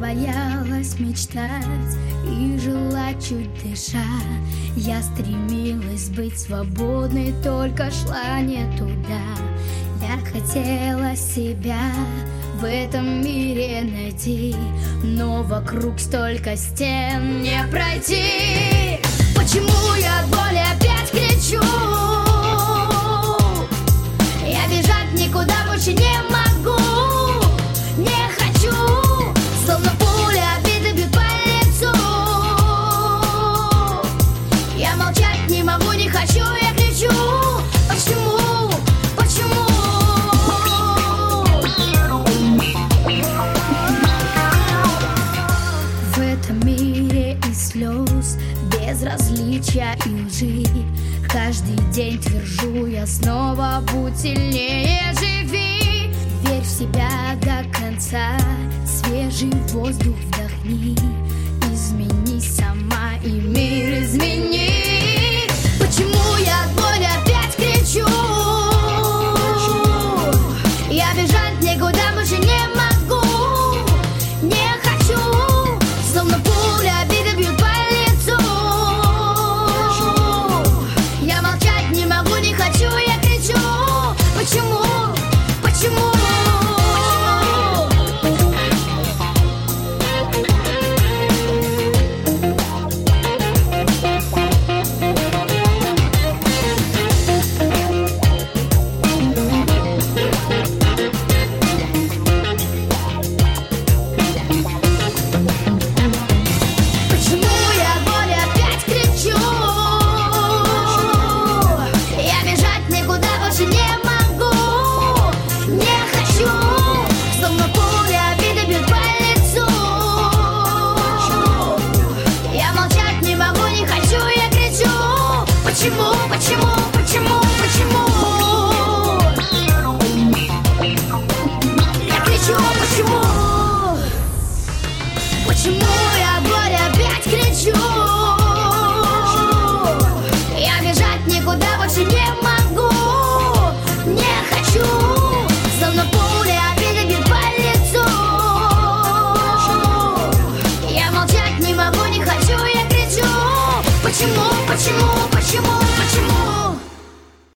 боялась мечтать и жила чуть дыша. Я стремилась быть свободной, только шла не туда. Я хотела себя в этом мире найти, но вокруг столько стен, не пройти. Почему я от боли опять кричу? Я бежать никуда больше не могу, не хочу. Словно пуля обиды бьют по лицу. Я молчать не могу, не хочу, я кричу. Почему? Почему? В этом мире и слез, безразличия и лжи, каждый день твержу я снова: будь сильнее, живи. Верь в себя до конца, свежий воздух вдохни. Изменись сама и мир измени. Почему я от боли опять кричу? Я бежать никуда больше не могу, не хочу. Словно пуля обиды бьют по лицу. Я молчать не могу, не хочу, я кричу. Почему? Почему? Почему, почему, почему, почему? Я кричу, почему? Почему я от боли опять кричу? Я бежать никуда больше не могу, не хочу. Словно пуля обиды бьют по лицу. Я молчать не могу, не хочу, я кричу. Почему, почему?